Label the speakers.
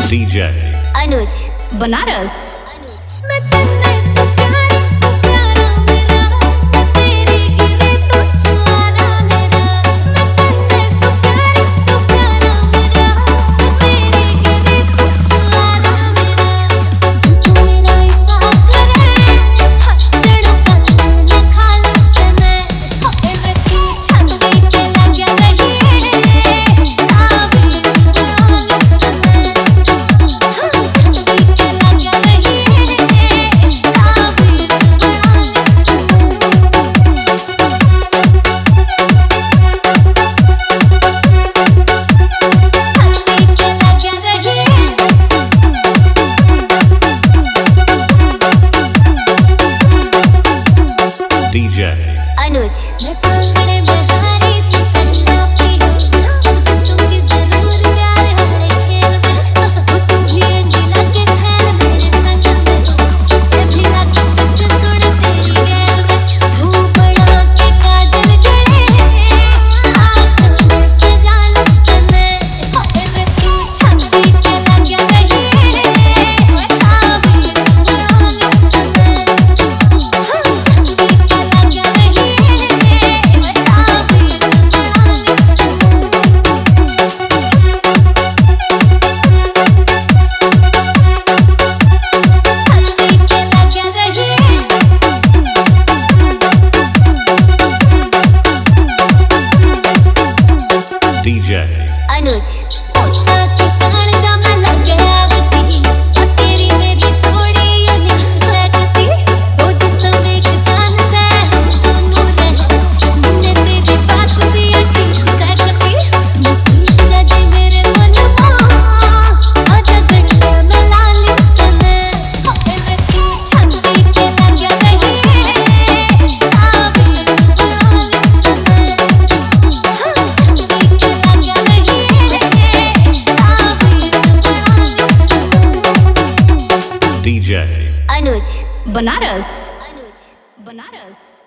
Speaker 1: DJ
Speaker 2: अनुज
Speaker 3: बनारस।
Speaker 2: मैं चेन्नई से प्यारी तो प्यारा मेरा, मैं तेरी गिरे तो छुआना मेरा। मैं चेन्नई से प्यारी तो प्यारा मेरा, मैं तेरी गिरे तो छुआना मेरा। झूठा मेरा ऐसा करे, हथेड़ों का चूना खा लेते मैं। होए रे तू छाती के लगा रही है, आवी बना लेते मैं। छाती के लगा रही है, आवी बना लेते
Speaker 1: DJ
Speaker 2: अनुज मैं कांगड़े में हारी तू करना पी तुझे जरूर प्यार हरे खेल में तू भी अंजिला के छैल मेरे संग में मैं भी लाके तुझे सुन तेरी गैल में तू बड़ा के काजल जड़े आँख में सजा लेते मैं होए रे तू छाती के लगा रही है आवी बना लेते मैं छाती के लगा रही है आवी
Speaker 1: DJ
Speaker 2: अनुज उठा के कांजा में लग गया बसी तेरी मेरी थोड़ी यूनिक सकती वो जिसम एक जान से हम दोनों रहे मैंने तेरी बात भी ठीक सकती नीतीश जी मेरे मन में आजा गठिया में लाली तने होए रे तू छाती के लगा रही है आवी बना लेते मैं छाती के लगा रही है आवी बना लेते
Speaker 1: DJ
Speaker 2: अनुज
Speaker 3: बनारस।
Speaker 2: अनुज
Speaker 3: बनारस।